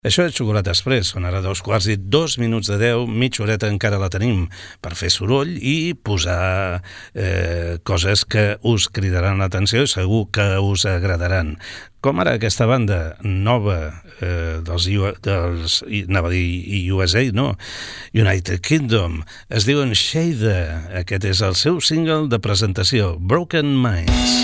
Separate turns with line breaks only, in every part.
Això és Xocolata Express, són ara 2:02, mitja horeta encara la tenim per fer soroll i posar coses que us cridaran l'atenció i segur que us agradaran. Com ara aquesta banda nova dels anava a dir USA, no? United Kingdom, es diuen Shade. Aquest és el seu single de presentació, Broken Minds.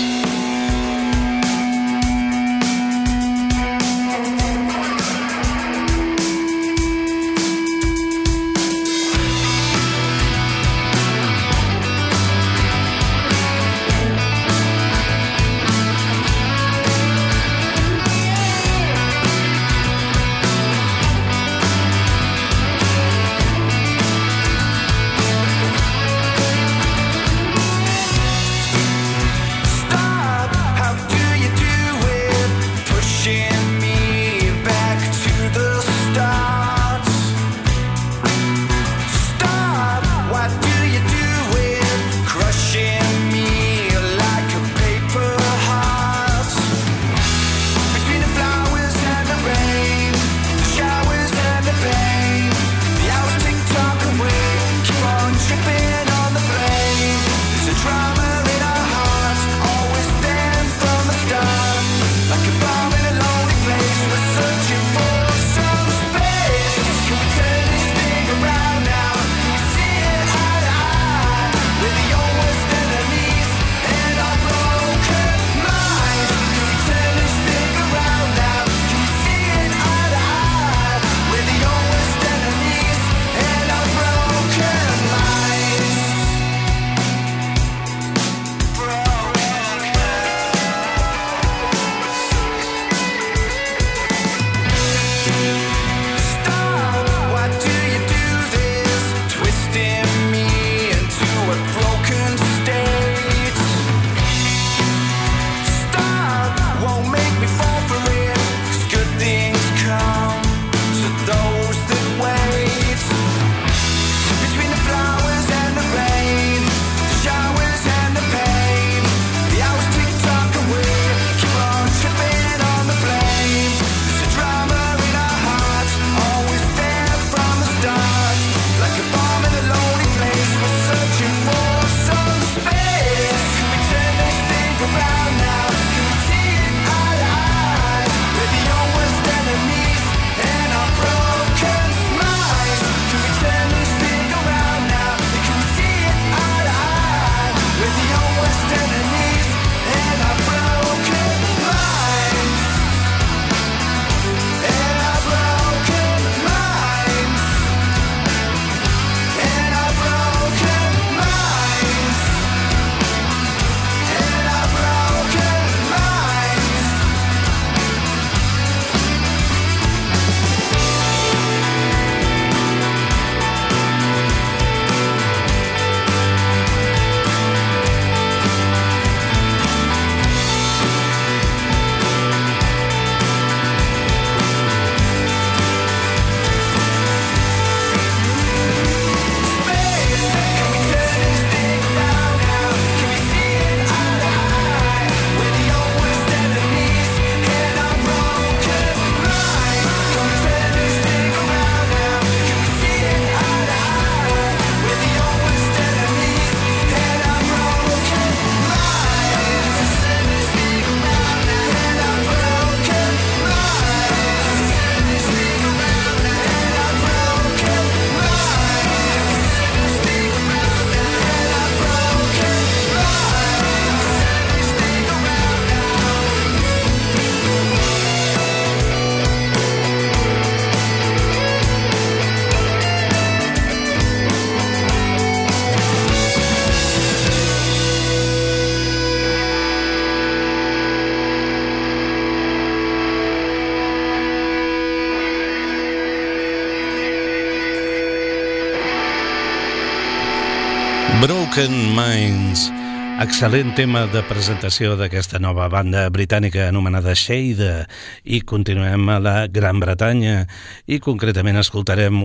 Broken Minds, excel·lent tema de presentació d'aquesta nova banda britànica anomenada Shade, i continuem a la Gran Bretanya i concretament escoltarem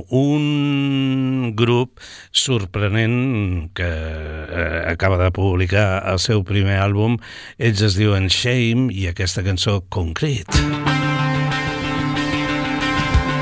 un grup sorprenent que acaba de publicar el seu primer àlbum. Ells es diuen Shame i aquesta cançó Concrete.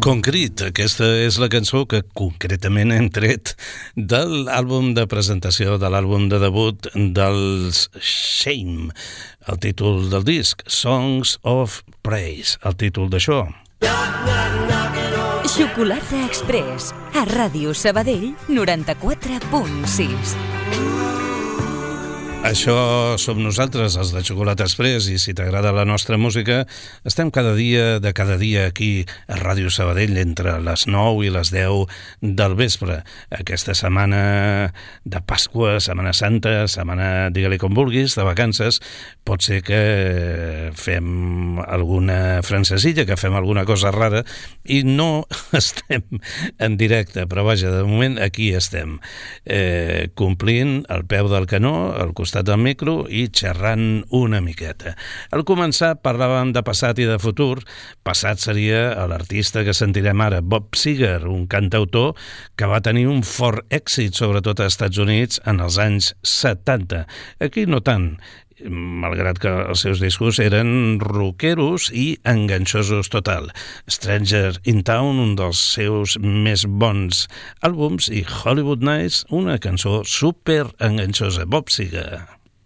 Concrete, aquesta és la cançó que concretament hem tret de l'àlbum de presentació, de l'àlbum de debut dels Shame, el títol del disc, Songs of Praise, el títol d'això.
Xocolata Express, a Ràdio Sabadell 94.6.
Això som nosaltres, els de Xocolata Express, i si t'agrada la nostra música, estem cada dia aquí a Ràdio Sabadell entre les 9 i les 10 del vespre. Aquesta setmana de Pasqua, Setmana Santa, setmana, digue-li com vulguis, de vacances, pot ser que fem alguna francesilla, que fem alguna cosa rara, i no estem en directe, però vaja, de moment aquí estem, complint al peu del canó, al costat del micro i xerrant una miqueta. Al començar parlàvem de passat i de futur. Passat seria l'artista que sentirem ara, Bob Seger, un cantautor que va tenir un fort èxit, sobretot als Estats Units, en els anys 70. Aquí no tant, malgrat que els seus discos eren rockeros i enganxosos total. Stranger in Town, un dels seus més bons àlbums, i Hollywood Nights, una cançó super enganxosa. Bob Seger.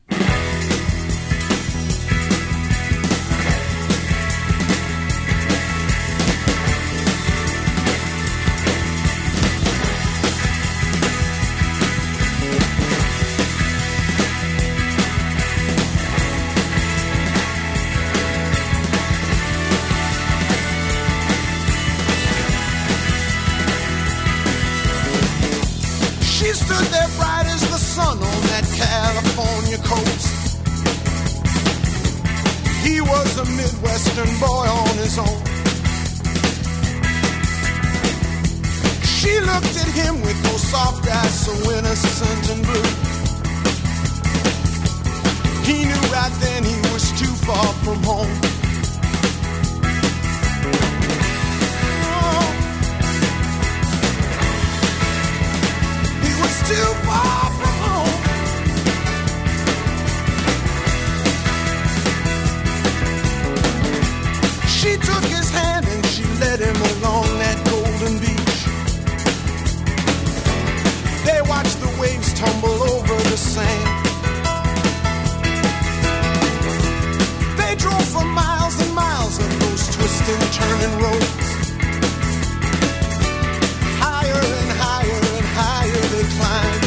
Midwestern boy on his own. She looked at him with those soft eyes so innocent and blue. He knew right then he was too far from home. Oh, he was too far from home. She took his hand and she led him along that golden beach. They watched the waves tumble over the sand. They drove for miles and miles on those twisting, turning roads. Higher and higher and higher they climbed.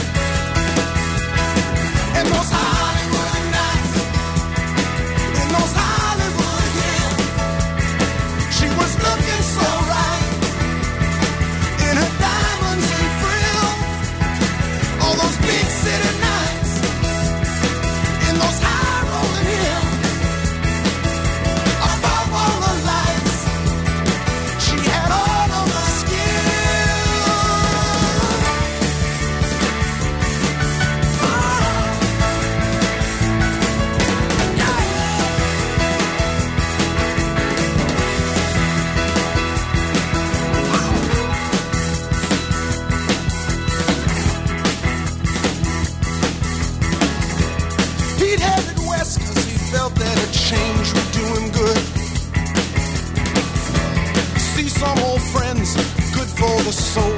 And those Hollywood nights, in those Hollywood hills, she was looking so right in her diamonds and frills. All those big city nights in those high rolling hills. Above all the lights, she had all of the that a change would do him good. See some old friends, good for the soul.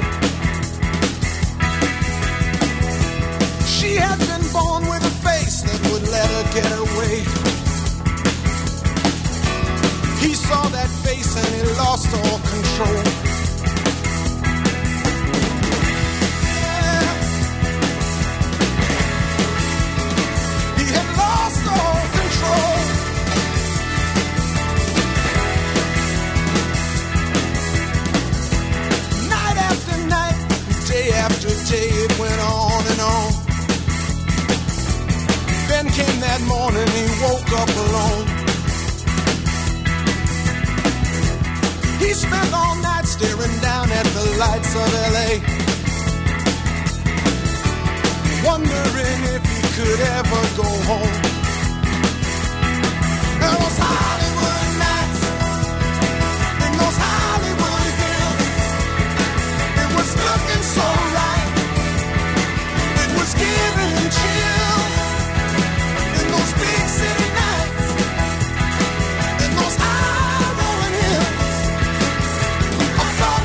She had been born with a face that would let her get away. He saw that face and he lost all control. Yeah. He had lost all control. Night after night, day after day, it went on and on. Then came that morning, he woke up alone. He spent all night staring down at the lights of L.A., wondering if he could ever go home. There was Hollywood nights in those Hollywood hills. It was looking so right. It was giving him chills. In those big city nights, in those high rolling hills. I thought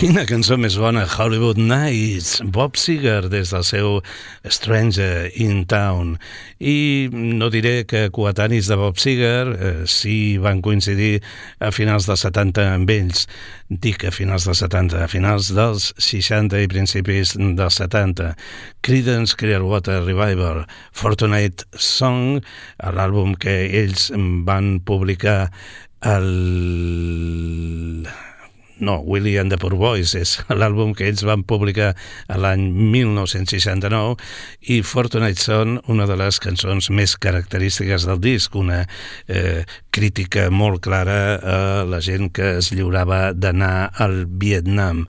Quina cançó més bona, Hollywood Nights, Bob Seger des del seu Stranger in Town. I no diré que coetanis de Bob Seger sí van coincidir a finals dels 70 amb ells. Dic a finals dels 70, a finals dels 60 i principis dels 70. Creedence Clearwater Revival, Fortunate Song, l'àlbum que ells van publicar Willie and the Poor Boys és l'àlbum que ells van publicar l'any 1969 i Fortunate Son, una de les cançons més característiques del disc, una crítica molt clara a la gent que es lliurava d'anar al Vietnam.